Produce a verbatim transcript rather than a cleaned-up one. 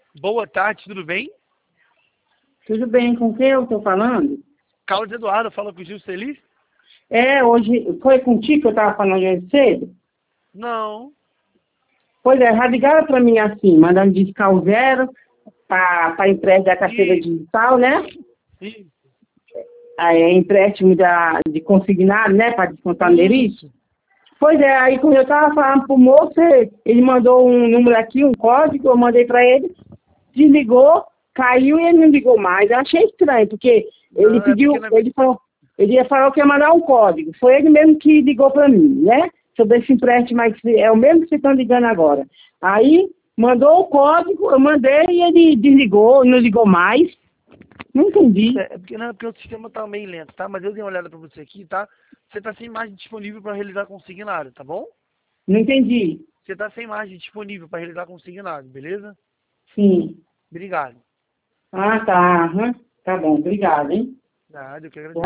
Boa tarde, tudo bem? Tudo bem, com quem eu estou falando? Carlos Eduardo, fala com o Gil Celis? É, hoje, foi contigo que eu estava falando hoje cedo? Não. Pois é, já ligaram para mim assim, mandando discar o zero para empréstimo da carteira Isso. digital, né? Isso. Aí, é empréstimo da, de consignado, né, para descontar nele. Isso. Pois é, aí quando eu estava falando pro moço, ele mandou um número aqui, um código, eu mandei para ele, desligou, caiu e ele não ligou mais. Eu achei estranho, porque ele Não, é pediu, porque na... ele falou, ele falou que ia mandar um código. Foi ele mesmo que ligou para mim, né? Sobre esse empréstimo, mas é o mesmo que vocês estão ligando agora. Aí, mandou o código, eu mandei e ele desligou, não ligou mais. Não entendi. É porque, não, é porque o sistema tá meio lento, tá? Mas eu dei uma olhada pra você aqui, tá? Você tá sem imagem disponível para realizar consignado, tá bom? Não entendi. Você tá sem imagem disponível para realizar consignado, beleza? Sim. Obrigado. Ah, tá. Aham. Tá bom, obrigado, hein? Nada, eu que agradeço.